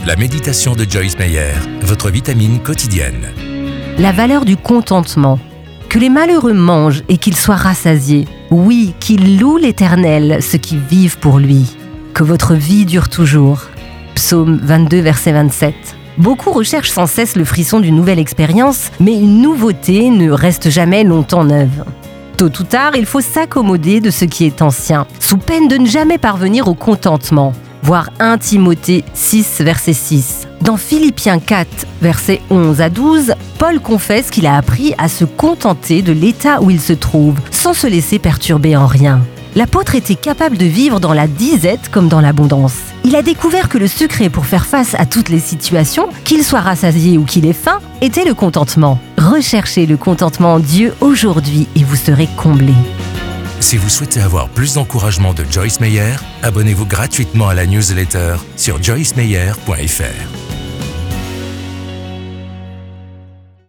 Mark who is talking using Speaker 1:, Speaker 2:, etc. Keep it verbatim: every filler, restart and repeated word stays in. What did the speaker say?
Speaker 1: La méditation de Joyce Meyer, votre vitamine quotidienne.
Speaker 2: La valeur du contentement. Que les malheureux mangent et qu'ils soient rassasiés. Oui, qu'ils louent l'Éternel, ceux qui vivent pour lui. Que votre vie dure toujours. Psaume vingt-deux, verset vingt-sept. Beaucoup recherchent sans cesse le frisson d'une nouvelle expérience, mais une nouveauté ne reste jamais longtemps neuve. Tôt ou tard, il faut s'accommoder de ce qui est ancien, sous peine de ne jamais parvenir au contentement. Voir un Timothée six, verset six. Dans Philippiens quatre, versets onze à douze, Paul confesse qu'il a appris à se contenter de l'état où il se trouve, sans se laisser perturber en rien. L'apôtre était capable de vivre dans la disette comme dans l'abondance. Il a découvert que le secret pour faire face à toutes les situations, qu'il soit rassasié ou qu'il ait faim, était le contentement. Recherchez le contentement en Dieu aujourd'hui et vous serez comblés.
Speaker 1: Si vous souhaitez avoir plus d'encouragement de Joyce Meyer, abonnez-vous gratuitement à la newsletter sur joyce meyer point f r.